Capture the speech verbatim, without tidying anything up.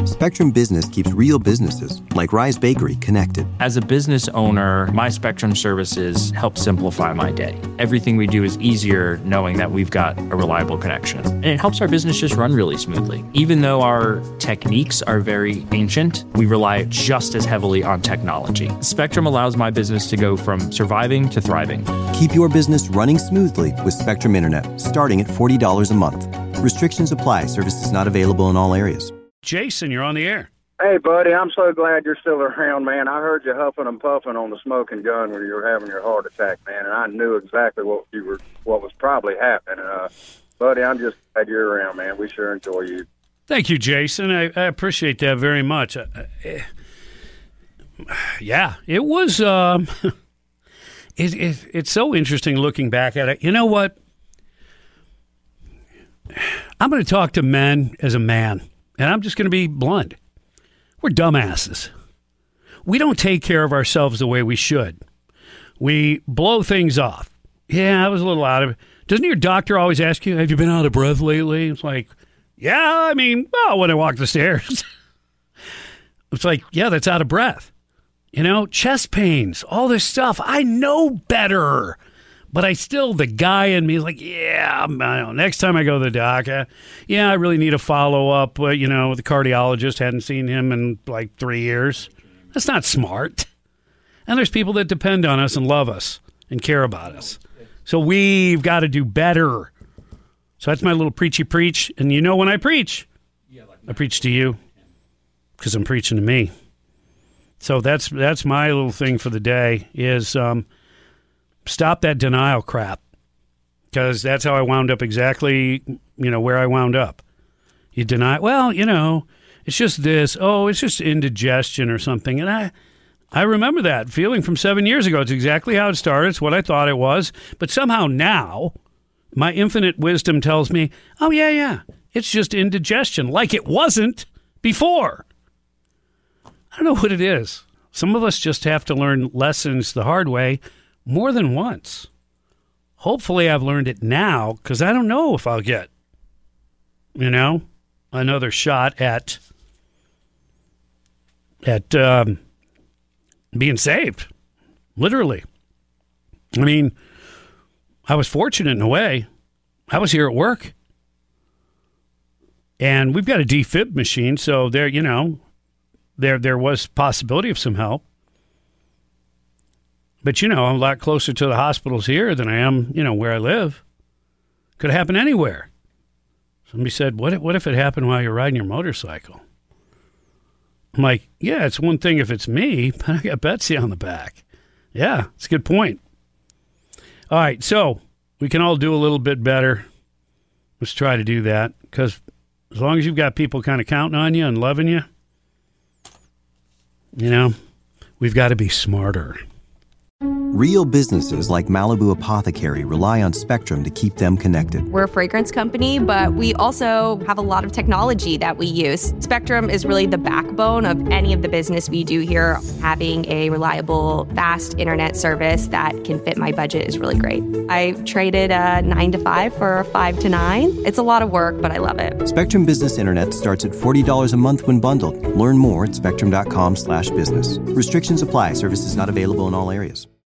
Spectrum Business keeps real businesses, like Rise Bakery, connected. As a business owner, my Spectrum services help simplify my day. Everything we do is easier knowing that we've got a reliable connection. And it helps our business just run really smoothly. Even though our techniques are very ancient, we rely just as heavily on technology. Spectrum allows my business to go from surviving to thriving. Keep your business running smoothly with Spectrum Internet, starting at forty dollars a month. Restrictions apply. Services not available in all areas. Jason, you're on the air. Hey, buddy, I'm so glad you're still around, man. I heard you huffing and puffing on the smoking gun when you were having your heart attack, man, and I knew exactly what you were, what was probably happening. Uh, buddy, I'm just glad you're around, man. We sure enjoy you. Thank you, Jason. I, I appreciate that very much. Uh, uh, yeah, it was. Um, it, it, it's so interesting looking back at it. You know what? I'm going to talk to men as a man, and I'm just going to be blunt. We're dumbasses. We don't take care of ourselves the way we should. We blow things off. Yeah, I was a little out of it. Doesn't your doctor always ask you, have you been out of breath lately? It's like, yeah, I mean, well, when I walk the stairs. It's like, yeah, that's out of breath. You know, chest pains, all this stuff. I know better. But I still, the guy in me is like, yeah, I don't know, next time I go to the doc, uh, yeah, I really need a follow-up. Uh, you know, the cardiologist, hadn't seen him in like three years. That's not smart. And there's people that depend on us and love us and care about us. So we've got to do better. So that's my little preachy preach. And you know when I preach, I preach to you because I'm preaching to me. So that's that's my little thing for the day is... Um, Stop that denial crap, because that's how I wound up exactly, you know, where I wound up. You deny, well, you know, it's just this. Oh, it's just indigestion or something. And I I remember that feeling from seven years ago. It's exactly how it started. It's what I thought it was. But somehow now, my infinite wisdom tells me, oh, yeah, yeah, it's just indigestion, like it wasn't before. I don't know what it is. Some of us just have to learn lessons the hard way. More than once. Hopefully I've learned it now, because I don't know if I'll get, you know, another shot at at um, being saved. Literally. I mean, I was fortunate in a way. I was here at work. And we've got a defib machine, so there, you know, there there was possibility of some help. But, you know, I'm a lot closer to the hospitals here than I am, you know, where I live. Could happen anywhere. Somebody said, what if, what if it happened while you're riding your motorcycle? I'm like, yeah, it's one thing if it's me, but I got Betsy on the back. Yeah, it's a good point. All right, so we can all do a little bit better. Let's try to do that, because as long as you've got people kind of counting on you and loving you, you know, we've got to be smarter. Real businesses like Malibu Apothecary rely on Spectrum to keep them connected. We're a fragrance company, but we also have a lot of technology that we use. Spectrum is really the backbone of any of the business we do here. Having a reliable, fast internet service that can fit my budget is really great. I traded a nine to five for a five to nine. It's a lot of work, but I love it. Spectrum Business Internet starts at forty dollars a month when bundled. Learn more at spectrum dot com slash business. Restrictions apply. Services not available in all areas.